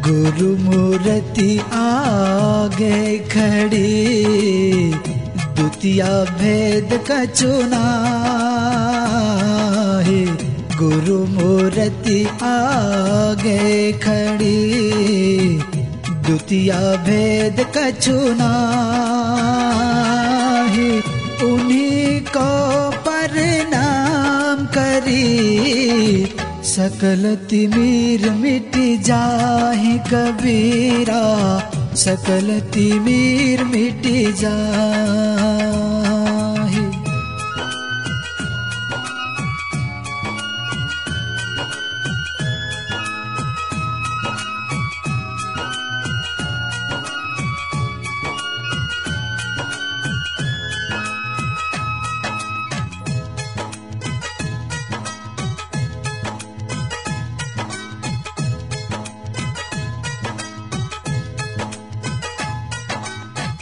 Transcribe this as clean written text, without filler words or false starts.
गुरु मूर्ति आगे खड़ी, द्वितीय भेद कछुना है। गुरु मूर्ति आगे खड़ी, द्वितीय भेद कछुना है। उन्हीं को प्रणाम करी, सकल तिमिर मिट जाहि कबीरा, सकल तिमिर मिट जाए।